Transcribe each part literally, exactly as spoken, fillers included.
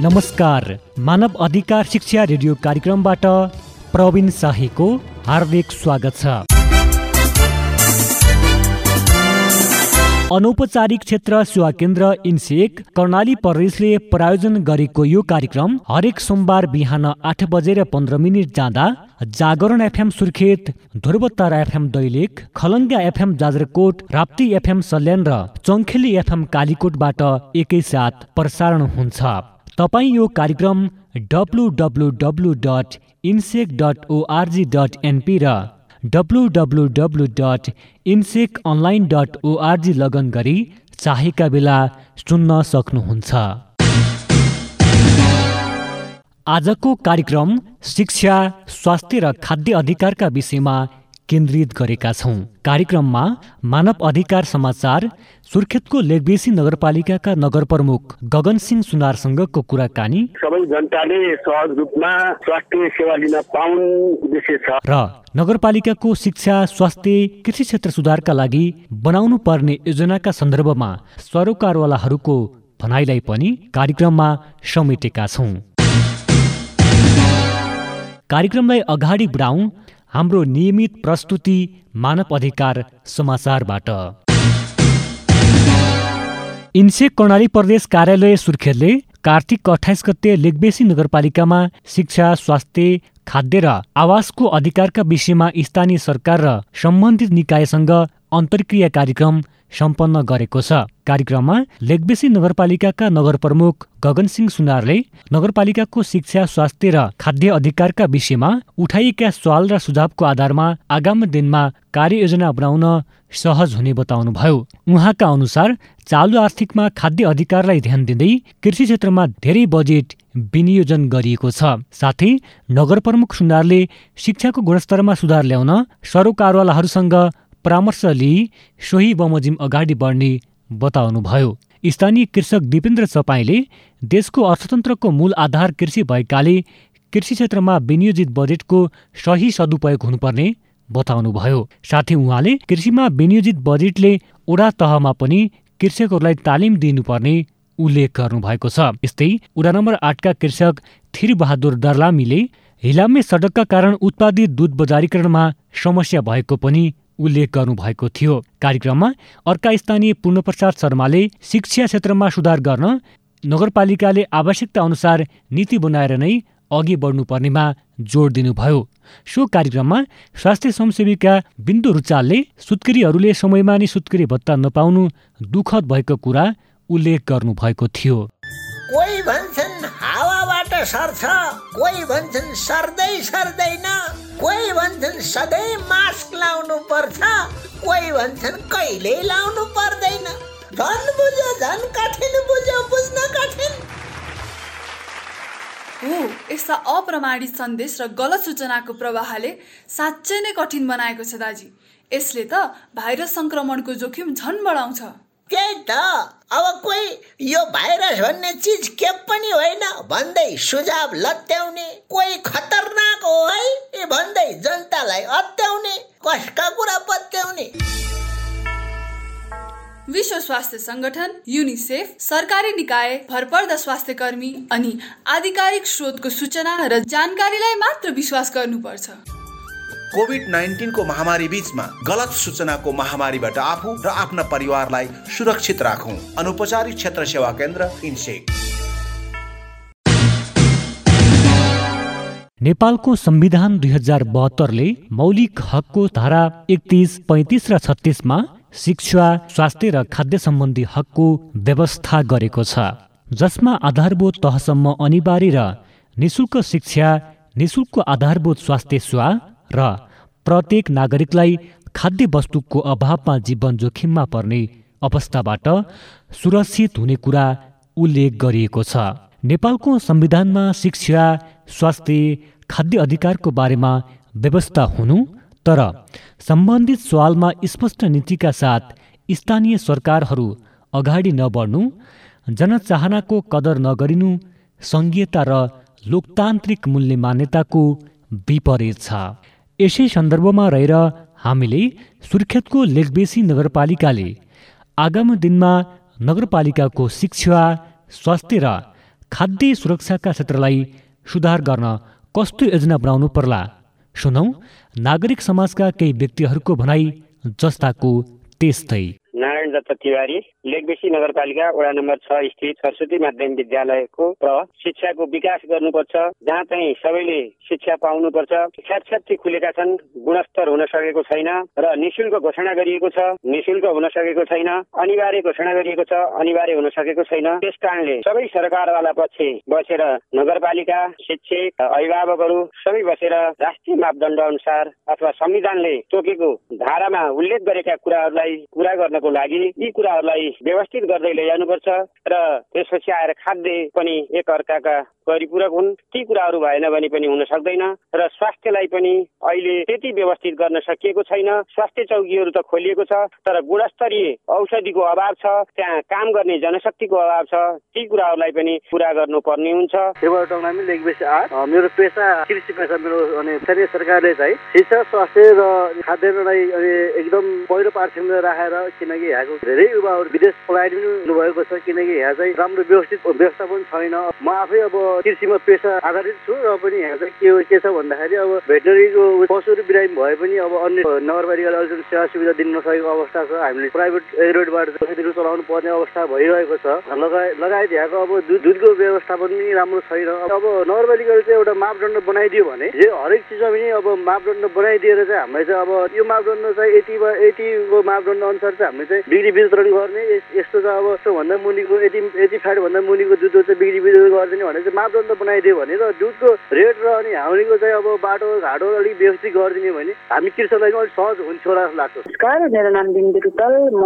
नमस्कार, मानव अधिकार शिक्षा रेडियो कार्यक्रमबाट प्रवीण शाहीको हार्दिक स्वागत छ। अनौपचारिक क्षेत्र सेवा केन्द्र इन्सेक कर्णाली प्रदेशले प्रायोजन गरेको यो कार्यक्रम हरेक सोमबार बिहान आठ बजेर पन्ध्र मिनट जाँदा Jagaran FM Surkhet, Dhruvatara FM Dailekh, Khalanga FM Jajarkot, Rapti FM Salyan र चङ्खेली एफएम कालीकोटबाट एकैसाथ प्रसारण हुन्छ। तपाईँ यो कार्यक्रम W W W dot INSEC dot ORG dot NP र W W W dot INSEC online dot ORG लगन गरी चाहेका बेला सुन्न सक्नुहुन्छ। आजको कार्यक्रम शिक्षा, स्वास्थ्य र खाद्य अधिकारका विषयमा केन्द्रित गरेका छौँ। कार्यक्रममा मानव अधिकार समाचार, सुर्खेतको लेकबेसी नगरपालिकाका नगर प्रमुख गगन सिंह सुनारसँगको कुराकानी, सबै जनताले सहज रूपमा स्वास्थ्य सेवा लिन पाउन् उद्देश्य छ र नगरपालिकाको शिक्षा, स्वास्थ्य, कृषि क्षेत्र सुधारका लागि बनाउनु पर्ने योजनाका सन्दर्भमा सरोकारवालाहरूको भनाइलाई पनि कार्यक्रममा समेटेका छौँ। कार्यक्रमलाई अगाडि बढाउँ हाम्रो नियमित प्रस्तुति मानव अधिकार समाचारबाट। इन्सेक कर्णाली प्रदेश कार्यालय सुर्खेतले कार्तिक अठाइस गते लेकबेसी नगरपालिकामा शिक्षा, स्वास्थ्य, खाद्य र आवासको अधिकारका विषयमा स्थानीय सरकार र सम्बन्धित निकायसँग अन्तर्क्रिया कार्यक्रम सम्पन्न गरेको छ। कार्यक्रममा लेकबेसी नगरपालिकाका नगर प्रमुख गगन सिंह सुनारले नगरपालिकाको शिक्षा, स्वास्थ्य र खाद्य अधिकारका विषयमा उठाइएका सवाल र सुझावको आधारमा आगामी दिनमा कार्ययोजना बनाउन सहज हुने बताउनुभयो। उहाँका अनुसार चालु आर्थिकमा खाद्य अधिकारलाई ध्यान दिँदै कृषि क्षेत्रमा धेरै बजेट विनियोजन गरिएको छ। साथै नगर प्रमुख सुनारले शिक्षाको गुणस्तरमा सुधार ल्याउन सरोकारवालाहरूसँग परामर्श लिई सोही बमोजिम अगाडि बढ्ने बताउनुभयो। स्थानीय कृषक दिपेन्द्र चपाईले देशको अर्थतन्त्रको मूल आधार कृषि भएकाले कृषि क्षेत्रमा विनियोजित बजेटको सही सदुपयोग हुनुपर्ने बताउनुभयो। साथै उहाँले कृषिमा विनियोजित बजेटले वडा तहमा पनि कृषकहरूलाई तालिम दिनुपर्ने उल्लेख गर्नुभएको छ। यस्तै वडा नम्बर आठका कृषक थिर बहादुर दर्लामीले हिलामे सडकका कारण उत्पादित दुध बजारीकरणमा समस्या भएको पनि उल्लेख गर्नुभएको थियो। कार्यक्रममा अर्का स्थानीय पूर्णप्रसाद शर्माले शिक्षा क्षेत्रमा सुधार गर्न नगरपालिकाले आवश्यकता अनुसार नीति बनाएर नै अघि बढ्नुपर्नेमा जोड दिनुभयो। सो कार्यक्रममा स्वास्थ्य स्वयंसेविका बिन्दु रुचालले सुत्केरीहरूले समयमा नै सुत्केरी भत्ता नपाउनु दुःखद भएको कुरा उल्लेख गर्नुभएको थियो। कोही भन्छन् हावाबाट सर्छ, कोही भन्छन् सर्दै सर्दैन, कोही भन्छन् सधैँ मास्क लाउनु पर्छ, कोही भन्छन् कहिल्यै लाउनु पर्दैन। झन् बुझ्यो झन् कठिन बुझ्यो बुझ्न कठिन। हो, यस्ता अप्रमाणित सन्देश र गलत सूचनाको प्रवाहले साँच्चै नै कठिन बनाएको छ दाजी। यसले त भाइरस संक्रमणको जोखिम झन् बढाउँछ। त्यही त, अब कोही यो भाइरस भन्ने चिज के पनि होइन भन्दै सुझाव लत्याउने, कोही खतरनाक हो है भन्दै जनतालाई अत्याउने, कसका कुरा पत्याउने। विश्व स्वास्थ्य संगठन, युनिसेफ, सरकारी निकाय, भरपर्दा स्वास्थ्य कर्मी अनि आधिकारिक स्रोतको सूचना र जानकारीलाई मात्र विश्वास गर्नुपर्छ। कोभिड नाइन्टीन को महामारी बीचमा गलत सूचनाको महामारीबाट आफू र आफ्ना परिवारलाई सुरक्षित राखौं। अनौपचारिक क्षेत्र सेवा केन्द्र इन्सेक। नेपालको संविधान दुई हजार बहत्तरले मौलिक हकको धारा एकतीस, पैंतिस र छत्तीसमा शिक्षा, स्वास्थ्य र खाद्य सम्बन्धी हकको व्यवस्था गरेको छ, जसमा आधारभूत तहसम्म अनिवार्य र निशुल्क शिक्षा, निशुल्क आधारभूत स्वास्थ्य सेवा र प्रत्येक नागरिकलाई खाद्य वस्तुको अभावमा जीवन जोखिममा पर्ने अवस्थाबाट सुरक्षित हुने कुरा उल्लेख गरिएको छ। नेपालको संविधानमा शिक्षा, स्वास्थ्य, खाद्य अधिकारको बारेमा व्यवस्था हुनु, तर सम्बन्धित सवालमा स्पष्ट नीतिका साथ स्थानीय सरकारहरू अगाडि नबढ्नु, जनचाहनाको कदर नगरिनु सङ्घीयता र लोकतान्त्रिक मूल्य मान्यताको विपरीत छ। यसै सन्दर्भमा रहेर हामीले सुर्खेतको लेकबेसी नगरपालिकाले आगामी दिनमा नगरपालिकाको शिक्षा, स्वास्थ्य र खाद्य सुरक्षाका क्षेत्रलाई सुधार गर्न कस्तो योजना बनाउनु पर्ला? सुनौ नागरिक समाजका केही व्यक्तिहरूको भनाई जस्ताको त्यस्तै। नारायण दत्त तिवारी, लेकबेसी नगरपालिका वडा नम्बर छ स्थित सरस्वती माध्यमिक विद्यालयको र शिक्षाको विकास गर्नुपर्छ, जहाँ चाहिँ सबैले शिक्षा पाउनुपर्छ। छ्याटछ्याटी खुलेका छन्, गुणस्तर हुन सकेको छैन र निशुल्क घोषणा गरिएको छ, निशुल्क हुन सकेको छैन, अनिवार्य घोषणा गरिएको छ, अनिवार्य हुन सकेको छैन। त्यस कारणले सबै सरकारवाला पक्ष बसेर नगरपालिका, शिक्षक, अभिभावकहरू सबै बसेर राष्ट्रिय मापदण्ड अनुसार अथवा संविधानले तोकेको धारामा उल्लेख गरेका कुराहरूलाई पूरा गर्नको लागि यी कुराहरूलाई व्यवस्थित गर्दै लैजानुपर्छ र त्यसपछि आएर खाद्य पनि एक अर्काका परिपूरक हुन्। ती कुराहरू भएन भने पनि हुन सक्दैन र स्वास्थ्यलाई पनि अहिले त्यति व्यवस्थित गर्न सकिएको छैन। स्वास्थ्य चौकीहरू त खोलिएको छ तर गुणस्तरीय औषधिको अभाव छ, त्यहाँ काम गर्ने जनशक्तिको अभाव छ। ती कुराहरूलाई पनि पूरा गर्नुपर्ने हुन्छ। लेकबेसी आठ मेरो पेसा कृषि पेसा मेरो अनि स्थानीय सरकारले चाहिँ शिक्षा, स्वास्थ्य र खाद्यान्नलाई एकदम पहिलो पार्श्वमा राखेर, किनकि यहाँको धेरै युवाहरू विदेश पलायन पनि हुनुभएको छ, किनकि यहाँ चाहिँ राम्रो व्यवस्थित व्यवस्थापन छैन। म आफै अब कृषिमा पेसा आधारित छु र पनि यहाँ चाहिँ के के छ भन्दाखेरि अब भेटनरीको पशुहरू बिरामी भए पनि अब अन्य नगरपालिकाले अलिकति सेवा सुविधा दिन नसकेको अवस्था छ। हामीले प्राइभेट एग्रोडबाट पशुहरू चलाउनु पर्ने अवस्था भइरहेको छ। लगायत लगायत यहाँको अब दुधको व्यवस्थापन पनि राम्रो छैन। अब नगरपालिकाले चाहिँ एउटा मापदण्ड बनाइदियो भने जे हरेक चिजमा पनि अब मापदण्ड बनाइदिएर चाहिँ हामीले चाहिँ अब यो मापदण्ड चाहिँ यति यतिको मापदण्ड अनुसार चाहिँ हामीले चाहिँ बिक्री वितरण गर्ने, यस्तो चाहिँ अब त्योभन्दा मुनिको यति यति फ्याट भन्दा मुनिको दुध चाहिँ बिक्री वितरण गरिदिने भने चाहिँ मापदण्ड बनाइदियो भने र दुधको रेट र अनि हाउलीको चाहिँ अब बाटो घाटो अलिक व्यवस्थित गरिदिने भने हामी कृषकलाई अलिक सहज हुन्छ होला जस्तो लाग्छ। नमस्कार, मेरो नाम बिन्दु रुतल। म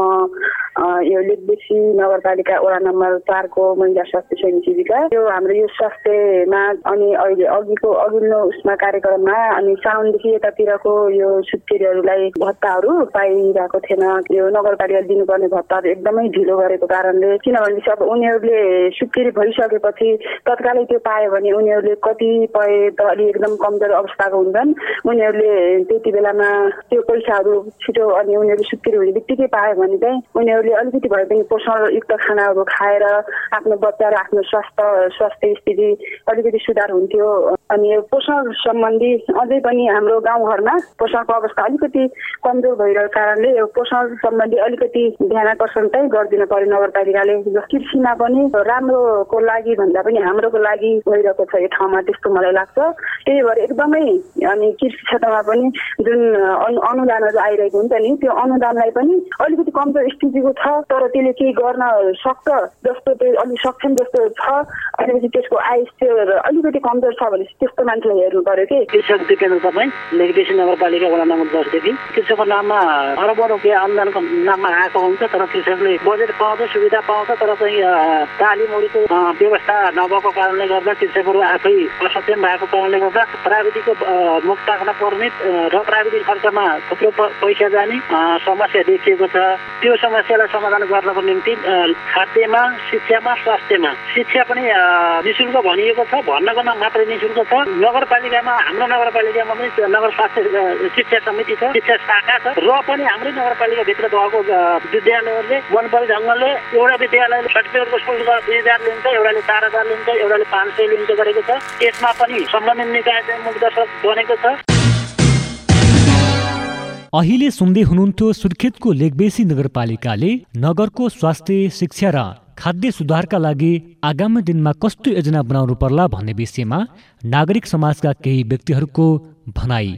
यो लेकबेसी नगरपालिका वडा नम्बर चारको महिला स्वास्थ्य स्वयं सेविका। यो हाम्रो यो स्वास्थ्यमा अनि अहिले अघिको अघिल्लो उसमा कार्यक्रममा अनि साउनदेखि यतातिरको यो सुत्केरीहरूलाई भत्ताहरू पाइरहेको थिएन। यो नगरपालिकाले दिनुपर्ने भत्ताहरू एकदमै ढिलो गरेको कारणले, किनभनेपछि अब उनीहरूले सुत्केरी भइसकेपछि तत्कालै त्यो पायो भने उनीहरूले कतिपय त अलि एकदम कमजोर अवस्थाको हुन्छन्। उनीहरूले त्यति बेलामा त्यो पैसाहरू छिटो अनि उनीहरूले सुत्केरी हुने बित्तिकै पायो भने चाहिँ उनीहरूले अलिकति भए पनि पोषणयुक्त खानाहरू खाएर आफ्नो बच्चा र आफ्नो स्वास्थ्य स्वास्थ्य स्थिति अलिकति सुधार हुन्थ्यो। अनि यो पोषण सम्बन्धी अझै पनि हाम्रो गाउँघरमा पोषणको अवस्था अलिकति कमजोर भइरहेको कारणले यो पोषण सम्बन्धी अलिकति ध्यान आकर्षण चाहिँ गरिदिनु पर्यो नगरपालिकाले। कृषिमा पनि राम्रोको लागि भन्दा पनि हाम्रोको लागि भइरहेको छ यो ठाउँमा, त्यस्तो मलाई लाग्छ। त्यही भएर एकदमै अनि कृषि क्षेत्रमा पनि जुन अनुदानहरू आइरहेको हुन्छ नि, त्यो अनुदानलाई पनि अलिकति कमजोर स्थितिको छ तर त्यसले केही गर्न सक्छ जस्तो, त्यो अलिक सक्षम जस्तो छ। अनि त्यसको आय अलिकति कमजोर छ भने त्यस्तो मान्छेलाई हेर्नु पर्यो कि। कृषक दिपेन्द्र तपाईँ, लेकबेसी नगरपालिका वडा नम्बर दसदेखि। कृषकको नाममा अरबौँ रुपियाँ अनुदानको नाममा आएको हुन्छ तर कृषकले बजेट पाउँछ, सुविधा पाउँछ तर चाहिँ तालिमहरूको व्यवस्था नभएको कारणले गर्दा कृषकहरू आफै असक्षम भएको कारणले गर्दा प्राविधिकको मुक्त राख्न पर्ने र प्राविधिक खर्चमा थुप्रो पैसा जाने समस्या देखिएको छ। त्यो समस्यालाई समाधान गर्नको निम्ति खाद्यमा, शिक्षामा, स्वास्थ्यमा शिक्षा पनि निःशुल्क भनिएको छ, भन्नको नाम मात्रै निःशुल्क छ। नगरपालिकामा हाम्रो नगरपालिकामा पनि नगर स्वास्थ्य शिक्षा समिति छ, शिक्षा शाखा छ र पनि हाम्रै नगरपालिकाभित्र भएको विद्यालयहरूले मनपरी ढङ्गले एउटा विद्यालयले सर्टिफिकेटको शुल्क दुई हजार लिन्छ, एउटाले चार हजार लिन्छ, एउटाले पाँच सय लिन्छ गरेको छ। यसमा पनि सम्बन्धित निकाय चाहिँ मुक्तसरह बनेको छ। अहिले सुन्दै हुनुहुन्थ्यो सुर्खेतको लेकबेसी नगरपालिकाले नगरको स्वास्थ्य, शिक्षा र खाद्य सुधारका लागि आगामी दिनमा कस्तो योजना बनाउनु पर्ला भन्ने विषयमा नागरिक समाजका केही व्यक्तिहरूको भनाई।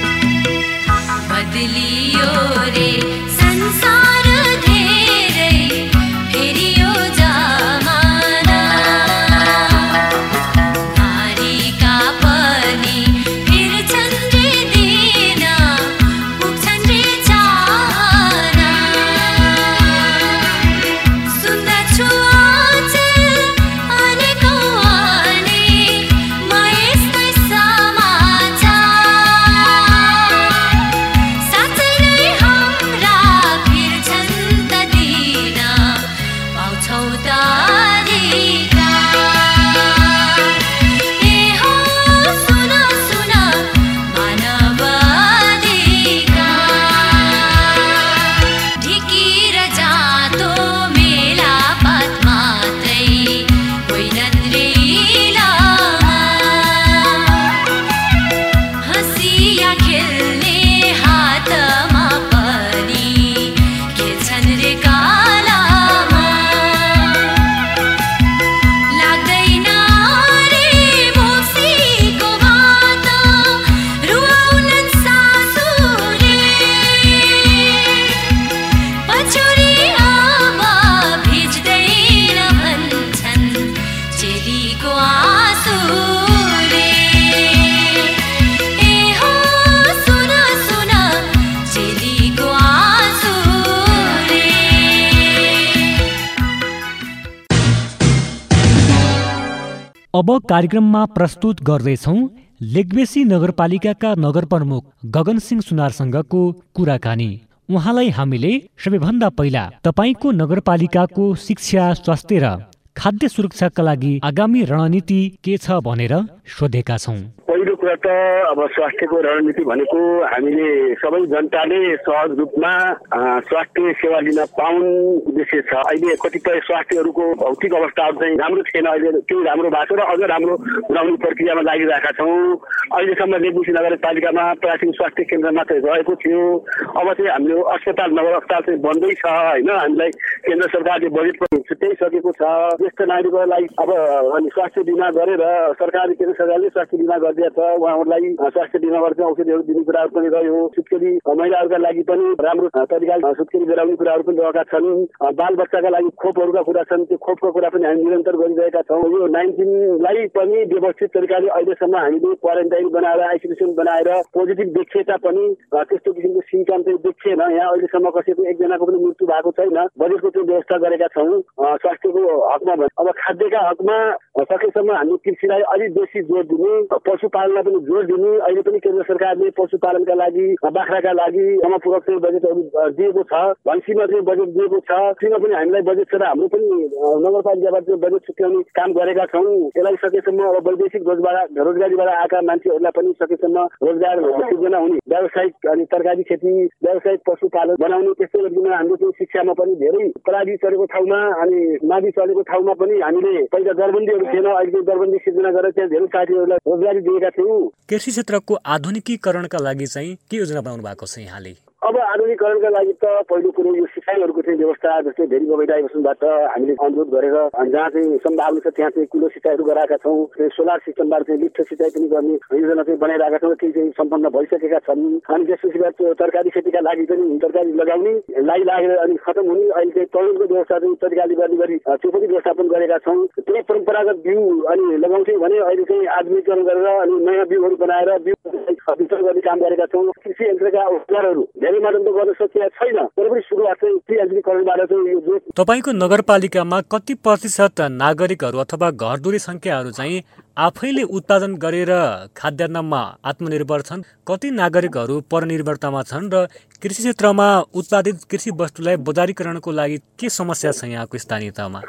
बदलियो रे संसार धेरै फेरियो जमाना, नारीका पनि फिर्छन् रे दिन, पुग्छन् रे चाहना। सुन्दछु अचेल अनेकौँ अनेक म यस्तै समाचार, साँच्चै नै हाम्रा फिर्छन् त दिन, पाउँछौ त अधिकार। ए हो सुन सुन मानव अधिकार, ढिकी र जातो मेला पात मात्रै होइनन् रे अब कार्यक्रममा प्रस्तुत गर्दैछौँ लेग्बेसी नगरपालिकाका नगर प्रमुख गगन सिंह सुनारसँगको कुराकानी। उहाँलाई हामीले सबैभन्दा पहिला तपाईँको नगरपालिकाको शिक्षा, स्वास्थ्य र खाद्य सुरक्षाका लागि आगामी रणनीति के छ भनेर सोधेका छौँ। पहिलो कुरा त अब स्वास्थ्यको रणनीति भनेको हामीले सबै जनताले सहज रूपमा स्वास्थ्य सेवा लिन पाउन् उद्देश्य छ। अहिले कतिपय स्वास्थ्यहरूको भौतिक अवस्थाहरू चाहिँ राम्रो थिएन, अहिले त्यो राम्रो भएको छ र अझ राम्रो बनाउने प्रक्रियामा लागिरहेका छौँ। अहिलेसम्म लेग्बेसी नगरपालिकामा प्राथमिक स्वास्थ्य केन्द्र मात्रै रहेको थियो, अब चाहिँ हाम्रो अस्पताल नगर अस्पताल चाहिँ बन्दै छ होइन। हामीलाई केन्द्र सरकारले बजेट पनि छुट्याइसकेको छ। ज्येष्ठ नागरिकहरूलाई अब अनि स्वास्थ्य बिमा गरेर सरकारले केन्द्र सरकारले स्वास्थ्य बिमा गरिदिएको छ, उहाँहरूलाई स्वास्थ्य बिमा गरेर औषधिहरू दिने कुराहरू पनि रह्यो। सुत्केरी महिलाहरूका लागि पनि राम्रो तरिकाले सुत्केरी गराउने कुराहरू पनि रहेका छन्। बाल बच्चाका लागि खोपहरूका कुरा छन्, त्यो खोपको कुरा पनि हामी निरन्तर गरिरहेका छौँ। यो नाइन्टिनलाई पनि व्यवस्थित तरिकाले अहिलेसम्म हामीले क्वारेन्टाइन बनाएर आइसोलेसन बनाएर पोजिटिभ देखिए तापनि त्यस्तो किसिमको सिम्टम चाहिँ देखिएन। यहाँ अहिलेसम्म कसैको एकजनाको पनि मृत्यु भएको छैन। बजेटको त्यो व्यवस्था गरेका छौँ स्वास्थ्यको हकमा। अब खाद्यका हकमा सकेसम्म हामीले कृषिलाई अलिक बेसी जोड दिने, पशुपालनलाई पनि जोड दिने। अहिले पनि केन्द्र सरकारले पशुपालनका लागि, बाख्राका लागि समपूरक चाहिँ बजेटहरू दिएको छ, भैँसीमा चाहिँ बजेट दिएको छ। त्यसमा पनि हामीलाई बजेट छ र हाम्रो पनि नगरपालिकाबाट चाहिँ बजेट छुट्याउने काम गरेका छौँ। यसलाई सकेसम्म अब वैदेशिक रोजगार रोजगारीबाट आएका मान्छेहरूलाई पनि सकेसम्म रोजगार सृजना हुने, व्यावसायिक अनि तरकारी खेती, व्यावसायिक पशुपालन बनाउने, त्यस्तै गरिकन हाम्रो चाहिँ शिक्षामा पनि धेरै पराली चलेको ठाउँमा अनि मावि चलेको ठाउँमा पनि हामीले पहिला दरबन्दीहरू थिएन, अहिले दरबन्दी सिर्जना गरेर त्यहाँ धेरै साथीहरूलाई रोजगारी दिएका थियौँ। कृषि क्षेत्रको आधुनिकीकरणका लागि चाहिँ के योजना बनाउनु भएको छ यहाँले? अब आधुनिकीकरणका लागि त पहिलो कुरो यो सिँचाइहरूको चाहिँ व्यवस्था, जस्तै धेरै गभर्मेन्ट आइसनबाट हामीले अनुरोध गरेर जहाँ चाहिँ सम्भावना छ त्यहाँ चाहिँ कुलो सिँचाइहरू गराएका छौँ। सोलर सिस्टमबाट चाहिँ लिफ्ट सिँचाइ पनि गर्ने योजना चाहिँ बनाइरहेका छौँ। ती चाहिँ सम्पन्न भइसकेका छन्। अनि त्यसपछि बाद तरकारी खेतीका लागि पनि तरकारी लगाउने लाई लागेर अनि खतम हुने अहिले चाहिँ तरुलको व्यवस्था चाहिँ तरिकाले गर्ने गरी त्यो पनि व्यवस्थापन गरेका छौँ। त्यही परम्परागत बिउ अनि लगाउँछौँ भने अहिले चाहिँ आधुनिकीकरण गरेर अनि नयाँ बिउहरू बनाएर बिउ वितरण गर्ने काम गरेका छौँ। कृषि यन्त्रका औजारहरू धेरै मात्रामा गर्न सकिएको छैन, तर पनि सुरुवात चाहिँ कृषि यन्त्रीकरणबाट चाहिँ यो। तपाईँको नगरपालिकामा कति प्रतिशत नागरिकहरू अथवा घरधुरी संख्याहरू चाहिँ आफैले उत्पादन गरेर खाद्यान्नमा आत्मनिर्भर छन्? कति नागरिकहरू परनिर्भरतामा छन् र कृषि क्षेत्रमा उत्पादित कृषि वस्तुलाई बजारीकरणको लागि के समस्या छ यहाँको स्थानीय तहमा?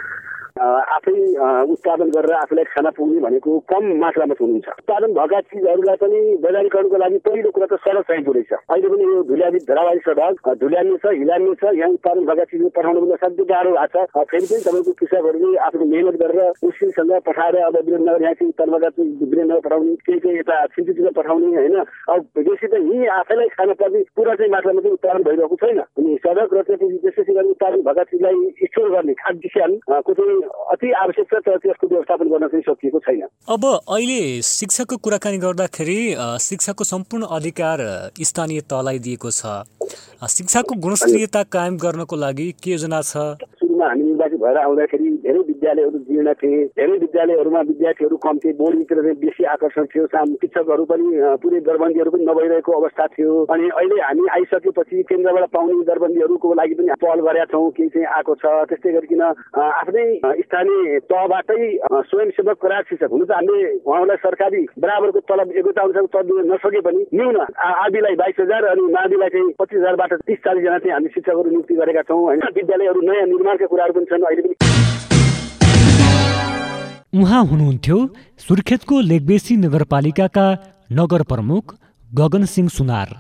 आफै उत्पादन गरेर आफूलाई खाना पुग्ने भनेको कम मात्रामा हुनुहुन्छ। उत्पादन भएका चिजहरूलाई पनि बजारीकरणको लागि पहिलो कुरा त सडक चाहिएको रहेछ। अहिले पनि यो धुलियाबी धरावाही सडक धुलियान्ने छ, हिलान्ने छ। यहाँ उत्पादन भएका चिजहरू पठाउनु पनि असाध्यै गाह्रो भएको छ। फेरि पनि तपाईँको कृषकहरूले आफ्नो मेहनत गरेर मुस्किलसँग पठाएर अब वीरेन्द्रनगर यहाँ चाहिँ तर्मगा चाहिँ वीरेन्द्रनगर पठाउने, केही चाहिँ यता छिन्चुतिर पठाउने होइन। अब बेसी त यहीँ आफैलाई खान पर्ने पुरा चाहिँ मात्रामा चाहिँ उत्पादन भइरहेको छैन। अनि सडक र त्यसपछि गरी उत्पादन भएका चिजलाई स्टोर गर्ने खाद्य को चाहिँ अति आवश्यक छ, तर त्यसको व्यवस्थापन गर्न चाहिँ सकिएको छैन। अब अहिले शिक्षाको कुराकानी गर्दाखेरि शिक्षाको सम्पूर्ण अधिकार स्थानीय तहलाई दिएको छ। शिक्षाको गुणस्तरीयता कायम गर्नको लागि के योजना छ? हामी निर्वाचित भएर आउँदाखेरि धेरै विद्यालयहरू जीर्ण थिए, धेरै विद्यालयहरूमा विद्यार्थीहरू कम थिए, बोर्डिङतिर चाहिँ बेसी आकर्षण थियो। शिक्षकहरू पनि पुरै दरबन्दीहरू पनि नभइरहेको अवस्था थियो। अनि अहिले हामी आइसकेपछि केन्द्रबाट पाउने दरबन्दीहरूको लागि पनि पहल गरेका छौँ, केही चाहिँ आएको छ। त्यस्तै गरिकन आफ्नै स्थानीय तहबाटै स्वयंसेवक करार शिक्षक हुनु त हामीले उहाँलाई सरकारी बराबरको तलब एकता अनुसार तलब दिन नसके पनि न्यून आदिलाई बाइस हजार अनि माविलाई चाहिँ पच्चिस हजारबाट तिस चालिसजना चाहिँ हामी शिक्षकहरू नियुक्ति गरेका छौँ होइन। विद्यालयहरू नयाँ निर्माणका कुराहरू पनि छन् अहिले पनि। उहाँ हुनुहुन्थ्यो सुर्खेतको लेग्बेसी नगरपालिकाका नगर प्रमुख गगन सिंह सुनार।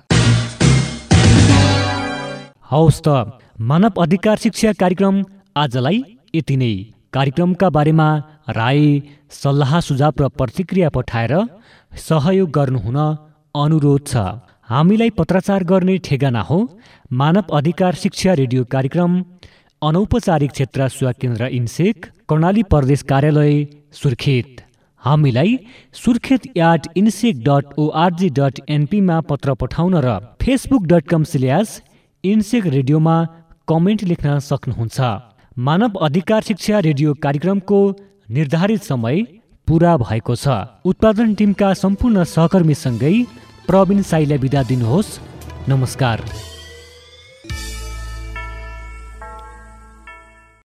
हवस् त मानव अधिकार शिक्षा कार्यक्रम आजलाई यति नै। कार्यक्रमका बारेमा राय, सल्लाह, सुझाव र प्रतिक्रिया पठाएर सहयोग गर्नुहुन अनुरोध छ। हामीलाई पत्राचार गर्ने ठेगाना हो मानव अधिकार शिक्षा रेडियो कार्यक्रम, अनौपचारिक क्षेत्र सेवा केन्द्र इन्सेक, कर्णाली प्रदेश कार्यालय सुर्खेत। हामीलाई Surkhet at INSEC dot ORG dot एनपीमा पत्र पठाउन र Facebook dot com slash INSEC रेडियोमा कमेन्ट लेख्न सक्नुहुन्छ। मानव अधिकार शिक्षा रेडियो कार्यक्रमको निर्धारित समय पूरा भएको छ। उत्पादन टिमका सम्पूर्ण सहकर्मीसँगै प्रवीण साईलाई बिदा दिनुहोस्। नमस्कार।